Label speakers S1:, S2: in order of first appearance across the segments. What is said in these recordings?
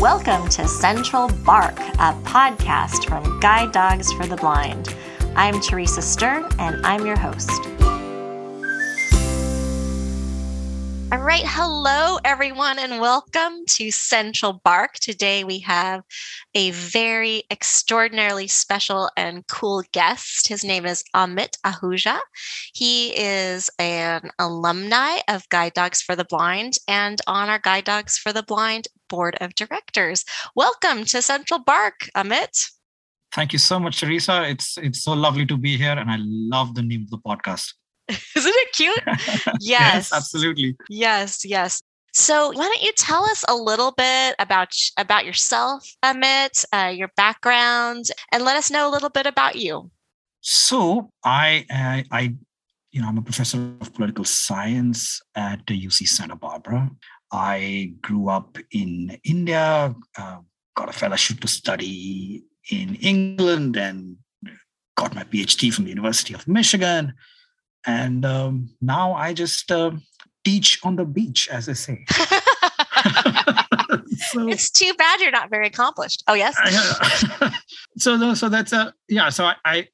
S1: Welcome to Central Bark, a podcast from Guide Dogs for the Blind. I'm Teresa Stern, and I'm your host. All right, hello everyone, and welcome to Central Bark. Today we have a very extraordinarily special and cool guest. His name is Amit Ahuja. He is an alumni of Guide Dogs for the Blind and on our Guide Dogs for the Blind board of directors. Welcome to Central Bark, Amit.
S2: Thank you so much, Teresa. It's so lovely to be here, and I love the name of the podcast.
S1: Isn't it cute?
S2: Yes, absolutely.
S1: Yes. So why don't you tell us a little bit about yourself, Amit, your background, and let us know a little bit about you.
S2: So I'm a professor of political science at the UC Santa Barbara. I grew up in India, got a fellowship to study in England, and got my PhD from the University of Michigan. And now I just teach on the beach, as I say.
S1: So, it's too bad you're not very accomplished. Oh yes.
S2: So that's I've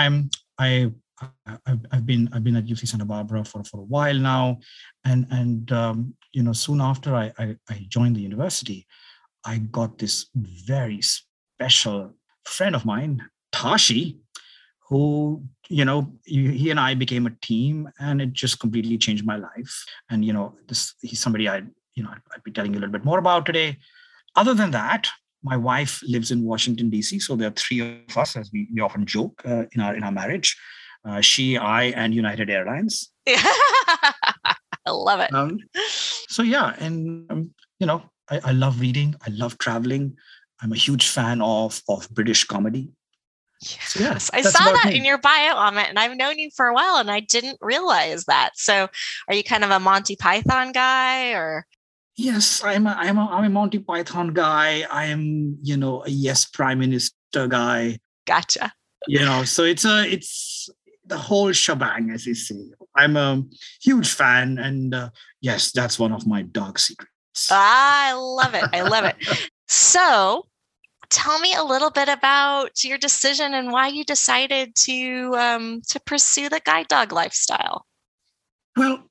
S2: been at UC Santa Barbara for a while now, and soon after I joined the university, I got this very special friend of mine, Tashi, who, he and I became a team, and it just completely changed my life. And, he's somebody I'd be telling you a little bit more about today. Other than that, my wife lives in Washington, D.C. So there are three of us, as we often joke in our marriage. She, I, and United Airlines.
S1: I love it.
S2: I love reading. I love traveling. I'm a huge fan of British comedy.
S1: Yes, I saw that in your bio, Amit, and I've known you for a while, and I didn't realize that. So, are you kind of a Monty Python guy, or?
S2: Yes, I'm a Monty Python guy. I am, a Yes Prime Minister guy.
S1: Gotcha.
S2: So it's the whole shebang, as you say. I'm a huge fan, and yes, that's one of my dark secrets.
S1: I love it. So, tell me a little bit about your decision and why you decided to pursue the guide dog lifestyle.
S2: Well,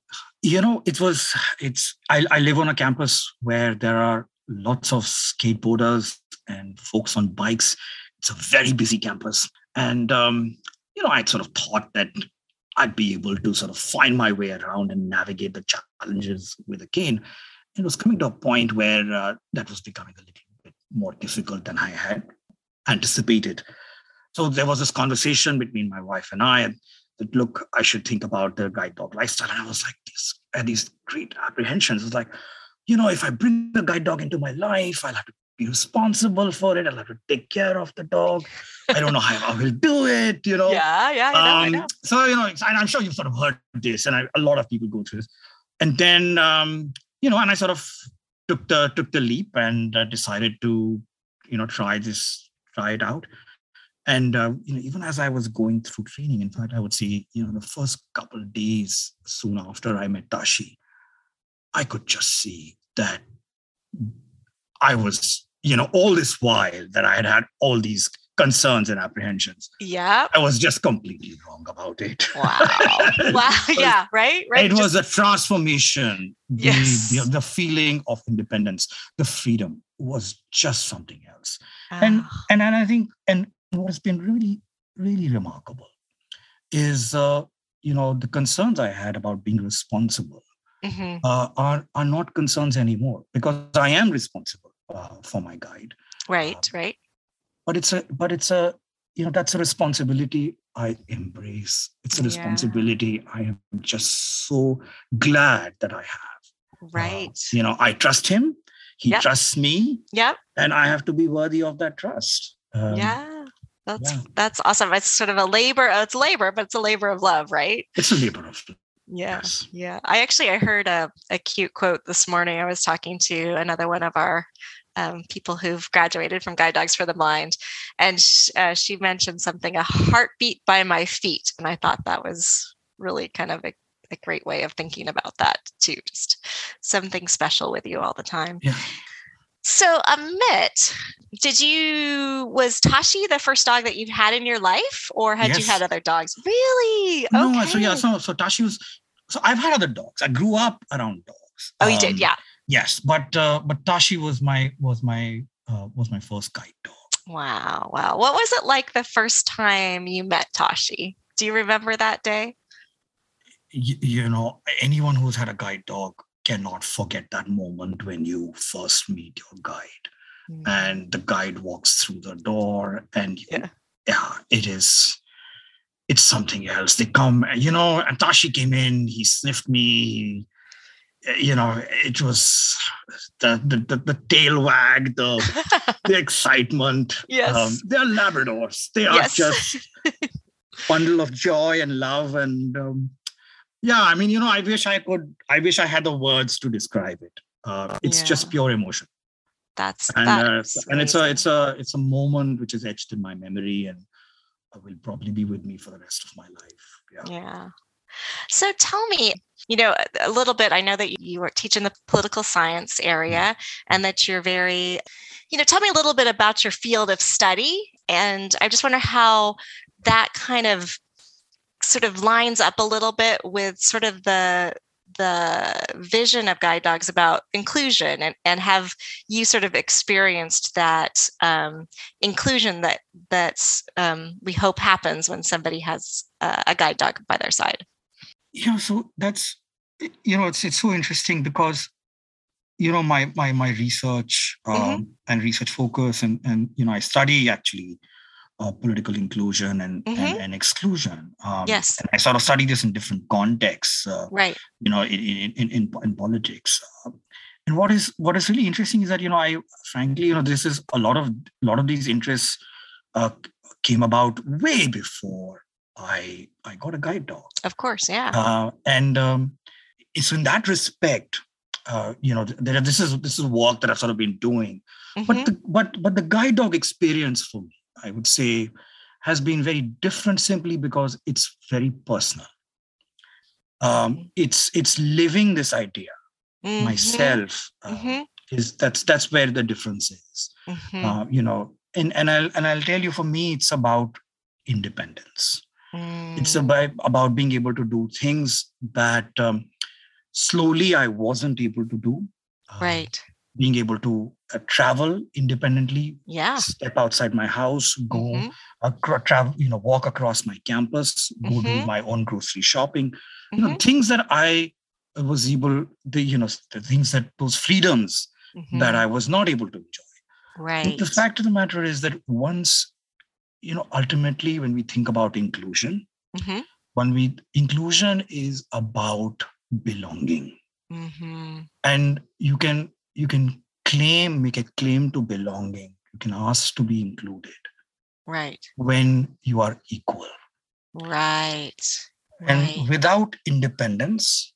S2: I live on a campus where there are lots of skateboarders and folks on bikes. It's a very busy campus. And, I sort of thought that I'd be able to sort of find my way around and navigate the challenges with a cane. It was coming to a point where that was becoming a little bit more difficult than I had anticipated. So there was this conversation between my wife and I that, look, I should think about the guide dog lifestyle. And I was like, these great apprehensions. It's like, if I bring a guide dog into my life, I'll have to be responsible for it. I'll have to take care of the dog. I don't know how I will do it,
S1: Yeah, I know.
S2: So, I'm sure you've sort of heard this, and a lot of people go through this. And then, and I sort of took the leap and decided to, try it out. And, even as I was going through training, in fact, I would say, the first couple of days soon after I met Tashi, I could just see that I was, all this while that I had all these concerns and apprehensions.
S1: Yeah.
S2: I was just completely wrong about it.
S1: Wow. Yeah. Right.
S2: It was a transformation.
S1: Yes.
S2: The feeling of independence, the freedom was just something else. And I think, and what's been really, really remarkable is, the concerns I had about being responsible are not concerns anymore, because I am responsible for my guide.
S1: Right.
S2: But it's a that's a responsibility I embrace. It's a responsibility I am just so glad that I have.
S1: Right.
S2: I trust him. He trusts me.
S1: Yep.
S2: And I have to be worthy of that trust.
S1: That's awesome. It's sort of a labor. It's labor, but it's a labor of love, right?
S2: It's a labor of love.
S1: Yeah. Yes. Yeah. I heard a cute quote this morning. I was talking to another one of our people who've graduated from Guide Dogs for the Blind, and she mentioned something, a heartbeat by my feet. And I thought that was really kind of a great way of thinking about that too. Just something special with you all the time.
S2: Yeah.
S1: So, Amit, was Tashi the first dog that you've had in your life, or had you had
S2: Yes.
S1: other dogs? Really?
S2: No, so yeah,
S1: Okay.
S2: so Tashi was, so I've had other dogs. I grew up around dogs.
S1: Oh, you did? Yeah.
S2: Yes, but Tashi was my first guide dog.
S1: Wow. Wow. What was it like the first time you met Tashi? Do you remember that day?
S2: Anyone who's had a guide dog cannot forget that moment when you first meet your guide and the guide walks through the door and
S1: Yeah.
S2: It's something else. They come, and Tashi came in, he sniffed me, it was the tail wag, the excitement.
S1: Yes.
S2: They're Labradors. They are
S1: Yes.
S2: just bundle of joy and love. And yeah, I mean, I wish I had the words to describe it. It's just pure emotion.
S1: That's
S2: And
S1: amazing.
S2: it's a moment which is etched in my memory and will probably be with me for the rest of my life.
S1: Yeah. So tell me, a little bit. I know that you were teaching the political science area and that you're very, tell me a little bit about your field of study. And I just wonder how that kind of sort of lines up a little bit with sort of the vision of guide dogs about inclusion, and have you sort of experienced that inclusion that's we hope happens when somebody has a guide dog by their side.
S2: So that's it's so interesting because my research and research focus and I study actually political inclusion and exclusion.
S1: Yes.
S2: And I sort of study this in different contexts.
S1: Right.
S2: In politics. And what is really interesting is that I frankly this is a lot of these interests came about way before I got a guide dog.
S1: Of course, yeah.
S2: And so in that respect, this is work that I've sort of been doing. But the guide dog experience for me, I would say, has been very different simply because it's very personal. It's living this idea myself. That's where the difference is. And I'll tell you, for me, it's about independence. It's about being able to do things that slowly I wasn't able to do.
S1: Right.
S2: Being able to travel independently, step outside my house, go travel, walk across my campus, go do my own grocery shopping, things that I was able, the things that those freedoms that I was not able to enjoy.
S1: Right.
S2: But the fact of the matter is that once, ultimately, when we think about inclusion, inclusion is about belonging, and you can make a claim to belonging. You can ask to be included.
S1: Right.
S2: When you are equal.
S1: Right.
S2: And without independence,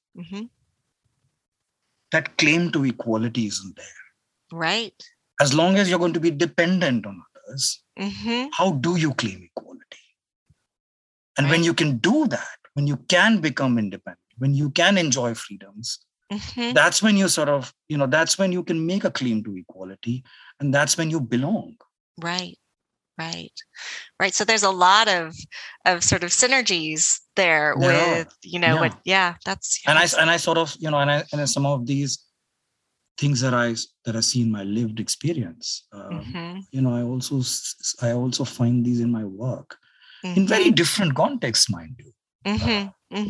S2: that claim to equality isn't there.
S1: Right.
S2: As long as you're going to be dependent on others, how do you claim equality? And when you can do that, when you can become independent, when you can enjoy freedoms, that's when you sort of, that's when you can make a claim to equality, and that's when you belong.
S1: Right. Right. Right. So there's a lot of sort of synergies there with, that's.
S2: And I sort of, and some of these things that I see in my lived experience, I also find these in my work in very different contexts, mind you.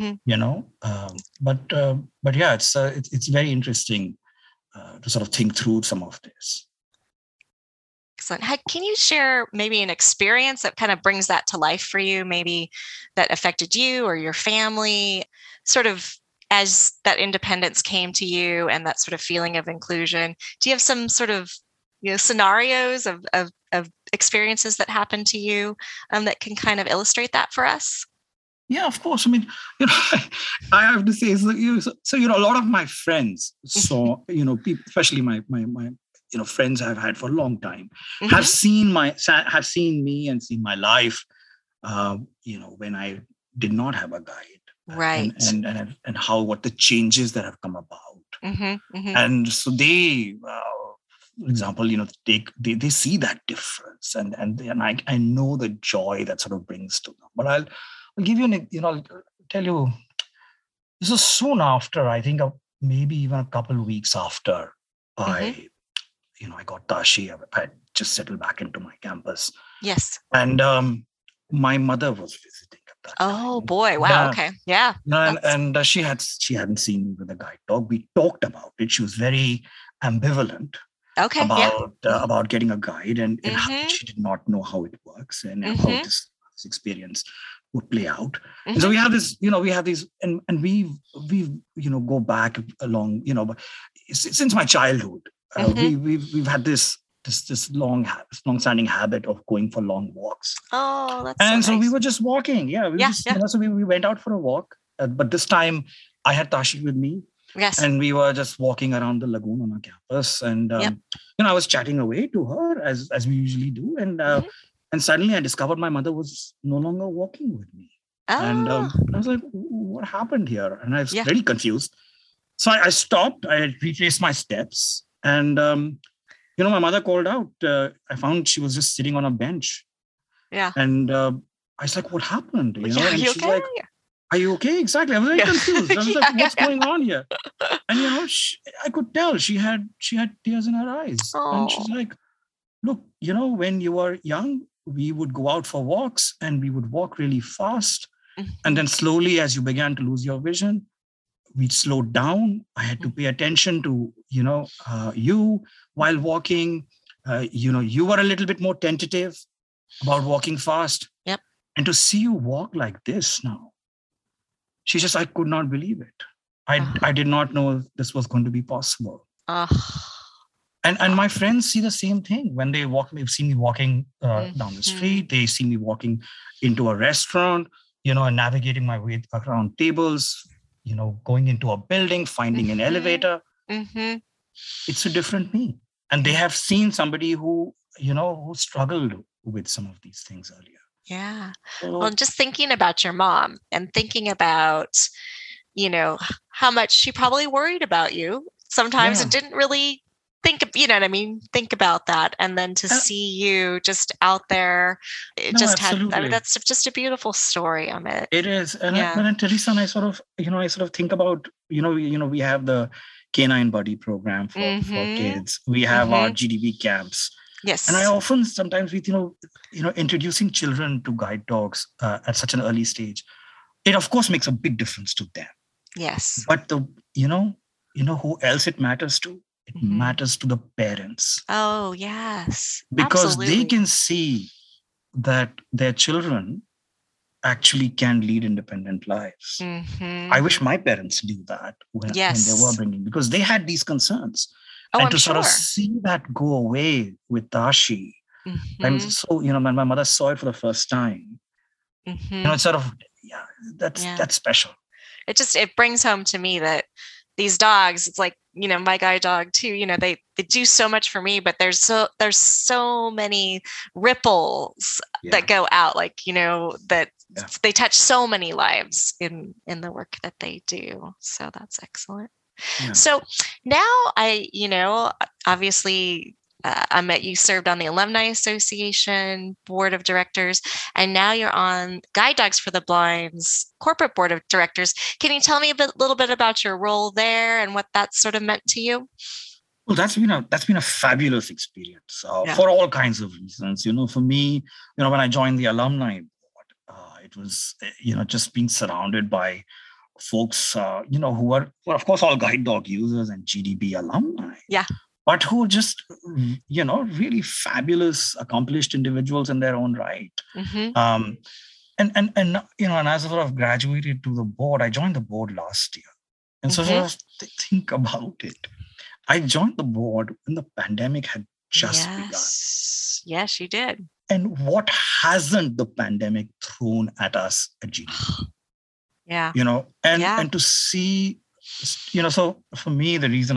S2: But yeah, it's very interesting to sort of think through some of this.
S1: Excellent. Can you share maybe an experience that kind of brings that to life for you, maybe that affected you or your family, sort of as that independence came to you and that sort of feeling of inclusion? Do you have some sort of scenarios of experiences that happened to you that can kind of illustrate that for us?
S2: Yeah, of course. I mean, I have to say, so a lot of my friends, people, especially my friends I've had for a long time, have seen me and seen my life, when I did not have a guide,
S1: right?
S2: And what the changes that have come about, and so they for example, they see that difference, and I know the joy that sort of brings to them. But I'll give you I'll tell you, this was soon after, I think, maybe even a couple of weeks after I got Tashi. I just settled back into my campus.
S1: Yes.
S2: And my mother was visiting at that time.
S1: Oh boy! Wow. Okay. Yeah.
S2: And she hadn't seen me with a guide dog. We talked about it. She was very ambivalent.
S1: Okay.
S2: About getting a guide, and she did not know how it works and how this experience would play out. And so we have this, we have these, and we go back along, but since my childhood, we've had this long-standing habit of going for long walks.
S1: Oh, that's
S2: and
S1: so
S2: nice.
S1: We
S2: were just walking. So we went out for a walk, but this time I had Tashi with me.
S1: Yes.
S2: And we were just walking around the lagoon on our campus, and I was chatting away to her as we usually do, and suddenly I discovered my mother was no longer walking with me.
S1: Oh.
S2: And I was like, what happened here? And I was very confused. So I stopped, I retraced my steps, and my mother called out. I found she was just sitting on a bench.
S1: Yeah.
S2: And I was like, what happened? And she's
S1: okay?
S2: like, are you okay? Exactly. I was very confused. I was like, what's going on here? And, I could tell she had tears in her eyes.
S1: Oh.
S2: And she's like, look, when you were young, we would go out for walks and we would walk really fast. And then slowly, as you began to lose your vision, we slowed down. I had to pay attention to, you while walking. You were a little bit more tentative about walking fast.
S1: Yep.
S2: And to see you walk like this now, she just, I could not believe it. I did not know this was going to be possible. And my friends see the same thing when they walk. They've seen me walking down the street. They see me walking into a restaurant, and navigating my way around tables, going into a building, finding an elevator. It's a different me. And they have seen somebody who struggled with some of these things earlier.
S1: Yeah. Well, just thinking about your mom and thinking about, how much she probably worried about you sometimes and didn't really think about that. And then to see you just out there, that's just a beautiful story, Amit.
S2: It is. And Teresa and I sort of think about, we have the Canine Buddy program for kids. We have our GDB camps.
S1: Yes.
S2: And I often sometimes with, introducing children to guide dogs at such an early stage, it of course makes a big difference to them.
S1: Yes.
S2: But who else it matters to? It matters to the parents.
S1: Oh, yes.
S2: Because they can see that their children actually can lead independent lives. I wish my parents knew that when they were bringing, because they had these concerns. And to sort of see that go away with Tashi, and so when my mother saw it for the first time, it's sort of that's special.
S1: It brings home to me that these dogs, it's like my guide dog too. They do so much for me, but there's so many ripples that go out, that they touch so many lives in the work that they do. So that's excellent. Yeah. So now obviously, Amit, you served on the Alumni Association Board of Directors, and now you're on Guide Dogs for the Blind's Corporate Board of Directors. Can you tell me a little bit about your role there and what that sort of meant to you?
S2: Well, that's been a fabulous experience for all kinds of reasons. For me, when I joined the Alumni Board, it was just being surrounded by folks, who were of course all guide dog users and GDB alumni.
S1: Yeah.
S2: But who just, really fabulous, accomplished individuals in their own right. And as I sort of graduated to the board, I joined the board last year. And so sort of think about it. I joined the board when the pandemic had just begun.
S1: Yes, you did.
S2: And what hasn't the pandemic thrown at us at GDB?
S1: Yeah.
S2: And to see, so for me, the reason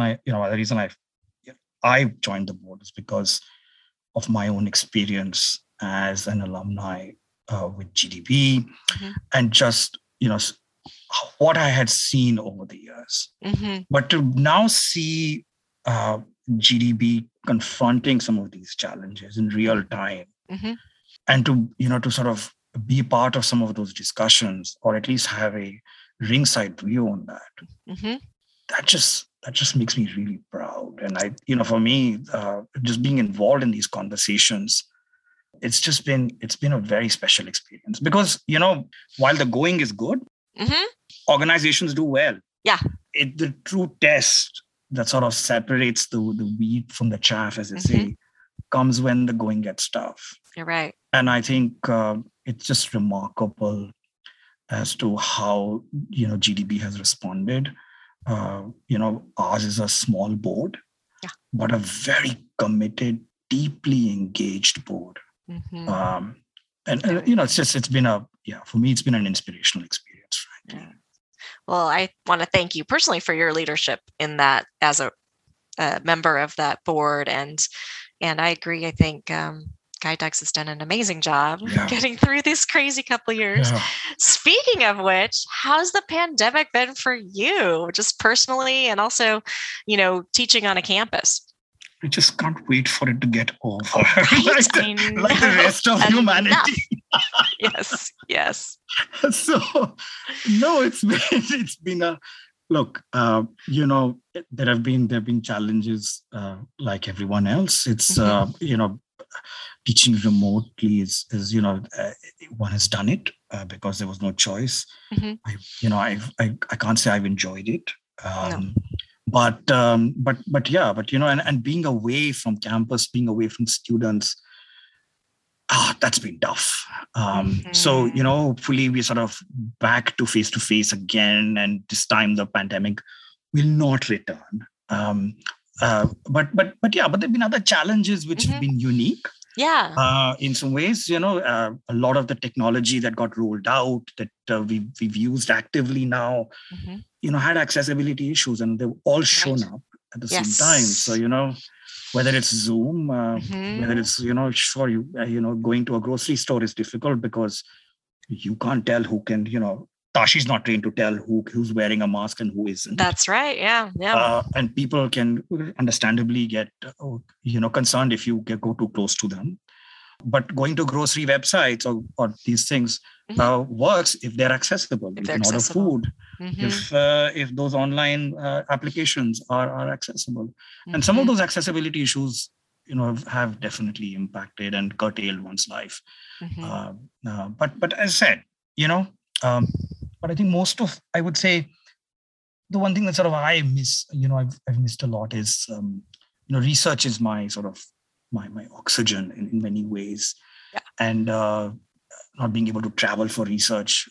S2: I joined the board is because of my own experience as an alumni with GDB and just, what I had seen over the years. But to now see GDB confronting some of these challenges in real time,
S1: Mm-hmm.
S2: and to sort of be part of some of those discussions, or at least have a ringside view on that.
S1: Mm-hmm.
S2: That just makes me really proud. And for me, just being involved in these conversations, it's been a very special experience, because while the going is good,
S1: Mm-hmm.
S2: organizations do well.
S1: Yeah.
S2: The true test that sort of separates the wheat from the chaff, as they say, comes when the going gets tough.
S1: You're right.
S2: And I think it's just remarkable as to how GDB has responded. Ours is a small board, but a very committed, deeply engaged board.
S1: Mm-hmm.
S2: And for me, it's been an inspirational experience, frankly.
S1: Yeah. Well, I want to thank you personally for your leadership in that as a member of that board. And I agree. I think Guide Dogs has done an amazing job getting through this crazy couple of years.
S2: Yeah.
S1: Speaking of which, how's the pandemic been for you, just personally, and also, teaching on a campus?
S2: I just can't wait for it to get over.
S1: Right?
S2: like the rest of humanity.
S1: Yes.
S2: So, no, it's been a look. There have been challenges like everyone else. It's teaching remotely is one has done it because there was no choice.
S1: Mm-hmm.
S2: I can't say I've enjoyed it.
S1: No.
S2: But being away from campus, being away from students, that's been tough. So, hopefully we're sort of back to face again, and this time the pandemic will not return. But there've been other challenges which have been unique.
S1: Yeah.
S2: In some ways, a lot of the technology that got rolled out that we've used actively now, had accessibility issues, and they've all shown up at the same time. So, whether it's Zoom, whether it's, going to a grocery store is difficult because you can't tell who can, Tashi's not trained to tell who's wearing a mask and who isn't.
S1: That's right. Yeah.
S2: And people can understandably get, concerned if you go too close to them. But going to grocery websites or these things works if they're accessible. You can order food if those online applications are accessible. And some of those accessibility issues, have definitely impacted and curtailed one's life. But as I said, but I think I would say the one thing that sort of I miss, I've missed a lot is, research is my sort of my oxygen in many ways.
S1: Yeah.
S2: And not being able to travel for research,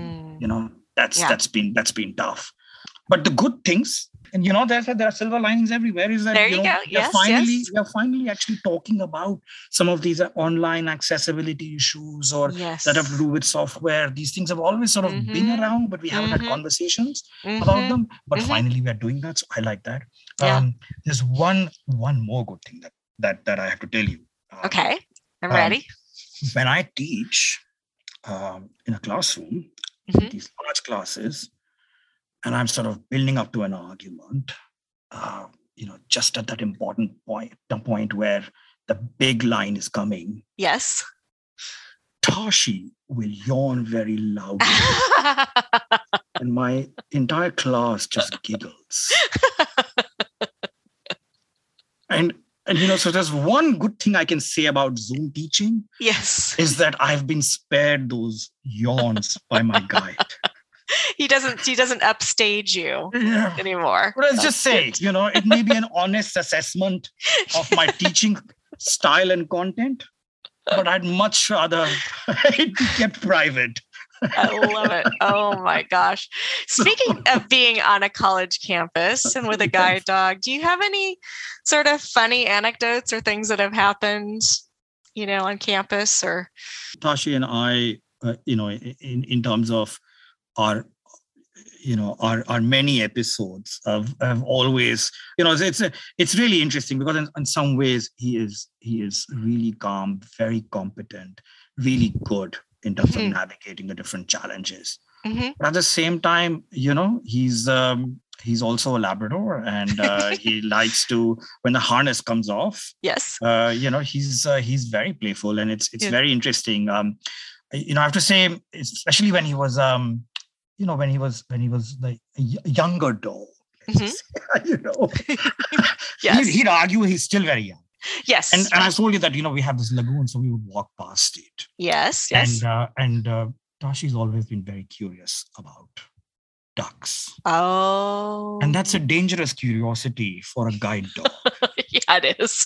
S2: that's been tough. But the good things, and there are silver linings everywhere, is that
S1: there you go.
S2: We are finally actually talking about some of these online accessibility issues or that have to do with software. These things have always sort of been around, but we haven't had conversations about them. But finally we are doing that. So I like that. There's one more good thing that I have to tell you.
S1: Okay, I'm ready.
S2: When I teach in a classroom, these large classes, and I'm sort of building up to an argument, just at that important point, the point where the big line is coming.
S1: Yes.
S2: Tashi will yawn very loudly. And my entire class just giggles. And so there's one good thing I can say about Zoom teaching.
S1: Yes.
S2: Is that I've been spared those yawns by my guide.
S1: He doesn't upstage you anymore.
S2: But let's just say, it may be an honest assessment of my teaching style and content, but I'd much rather it be kept private.
S1: I love it. Oh my gosh. Speaking of being on a college campus and with a guide dog, do you have any sort of funny anecdotes or things that have happened, on campus? Or
S2: Tashi and I, in terms of our many episodes have always, it's really interesting because in some ways he is really calm, very competent, really good in terms of navigating the different challenges. But at the same time, he's he's also a Labrador, and he likes to, when the harness comes off.
S1: Yes.
S2: He's very playful, and it's very interesting. I have to say, especially when he was when he was like a younger dog.
S1: Yes.
S2: He'd argue he's still very young.
S1: Yes.
S2: And I told you that, we have this lagoon, so we would walk past it.
S1: Yes.
S2: And Tashi's always been very curious about ducks.
S1: Oh.
S2: And that's a dangerous curiosity for a guide dog.
S1: Yeah, it is.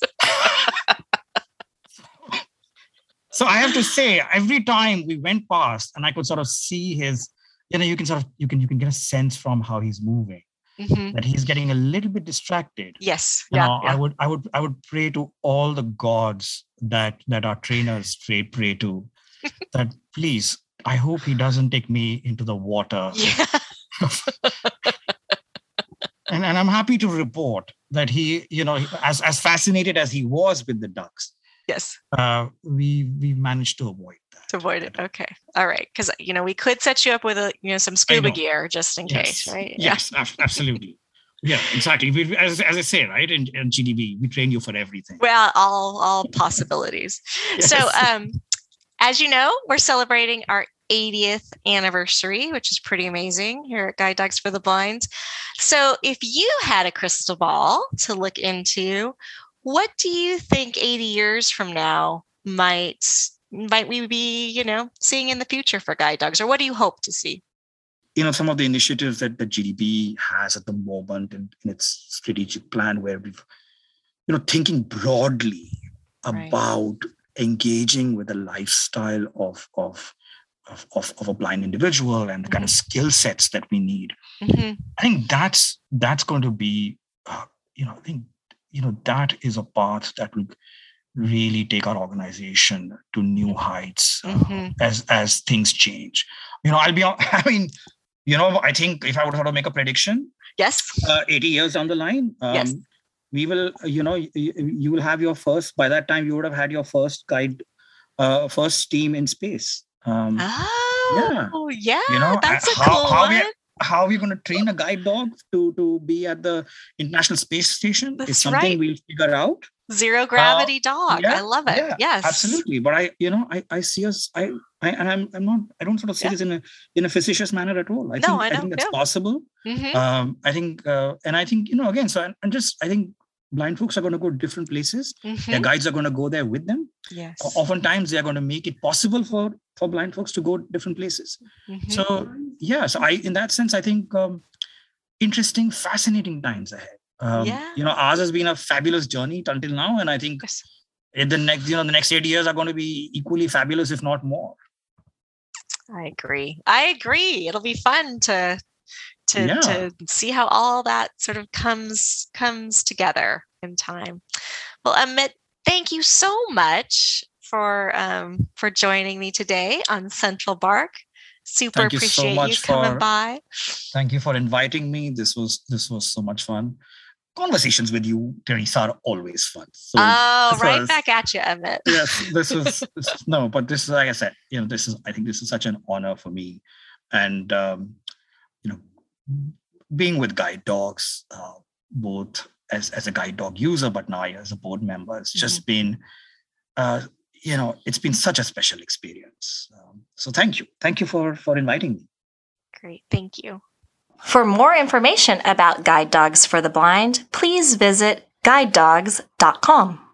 S2: So I have to say, every time we went past and I could sort of see his, you can get a sense from how he's moving. Mm-hmm. That he's getting a little bit distracted.
S1: Yes.
S2: I would pray to all the gods that our trainers pray to, that please, I hope he doesn't take me into the water.
S1: Yeah.
S2: and I'm happy to report that he, as fascinated as he was with the ducks.
S1: Yes.
S2: We managed to avoid that.
S1: To avoid it. Okay. All right. Because, we could set you up with some scuba gear just in case, right?
S2: Yes, absolutely. Yeah, exactly. As I say, right, in GDB, we train you for everything.
S1: Well, all possibilities. Yes. So, as you know, we're celebrating our 80th anniversary, which is pretty amazing here at Guide Dogs for the Blind. So if you had a crystal ball to look into, what do you think 80 years from now might we be, seeing in the future for guide dogs, or what do you hope to see?
S2: Some of the initiatives that the GDB has at the moment in its strategic plan, where we've, thinking broadly about engaging with the lifestyle of a blind individual and the kind of skill sets that we need. Mm-hmm. I think that's going to be, that is a path that will really take our organization to new heights as things change. I think if I would sort of make a prediction,
S1: yes,
S2: 80 years down the line,
S1: yes,
S2: we will, you will have your first, by that time you would have had your first guide, first team in space.
S1: Yeah, that's a cool one.
S2: How are we going to train a guide dog to be at the International Space Station? It's something we'll figure out.
S1: Zero gravity dog. I love it. Yeah, yes,
S2: absolutely. But I see us. I don't sort of see this in a facetious manner at all. I think that's possible. Mm-hmm. I think again. So I think blind folks are going to go different places. Mm-hmm. Their guides are going to go there with them.
S1: Yes.
S2: Oftentimes they are going to make it possible for blind folks to go different places. Mm-hmm. So in that sense, I think interesting, fascinating times ahead. Ours has been a fabulous journey until now, and I think the next 8 years are going to be equally fabulous, if not more.
S1: I agree. It'll be fun to see how all that sort of comes together in time. Well, Amit, thank you so much for joining me today on Central Bark. Super appreciate you coming by.
S2: Thank you for inviting me. This was so much fun. Conversations with you, Teresa, are always fun. So
S1: right back at you, Amit.
S2: Yes, this is like I said, I think this is such an honor for me, and being with guide dogs, both as a guide dog user, but now as a board member, it's just been, it's been such a special experience. So thank you for inviting me.
S1: Great, thank you.
S3: For more information about Guide Dogs for the Blind, please visit guidedogs.com.